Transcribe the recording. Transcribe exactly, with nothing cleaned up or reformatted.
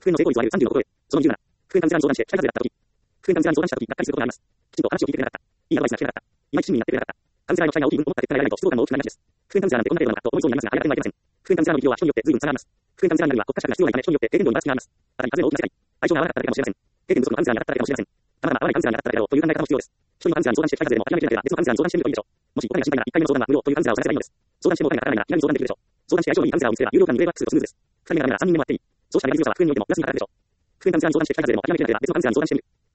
復縁の成功率は約さんじゅうのところへ。そのにじゅうなな、復縁間接案相談して、社会風であったとき。復縁間接案に相談したとき、がっかりすることがあります。きちんと話を聞いてくれなかった。いいアドバイスが聞けなかった。いまいち親身になってくれなかった。カウンセラーへの期待が大きい分、思った結果が得られないと失望感の大きくなりがちです。復縁カウンセラーなんてこんな程度なのかと思いそうになりますが、あれだけではありません。復縁カウンセラーの技量は人によって随分差があります。復縁カウンセラーになるには国家資格が必要ないため人によって経験度にばらつきがあります。またに、風の大きな世界。相性が合わなかっただけかもしれません。経験不足のカウンセラーに当たっただけかもしれません。たまたま合わないカウンセラーに当たっただけだろうという考え方も必要です。一人のカウンセラーに相談して社会風でも諦めきれなければ別のカウンセラーに相談してみるといいでしょう。もしお金が心配ならいっかいめの相談は無料というカウンセラーを探せばいいのです。相談してもお金がかからないなら気軽に相談できるでしょう。相談して相性のいいカウンセラーを見つければ有料間にウェイバックするとスムーズです。ふたりめがダメならさんにんめもあっていい。そうした粘り強さは復縁においてもプラスに働くでしょう。復縁カウンセラーに相談して社会風でも諦めきれなければ別のカウンセラーに相談してみる。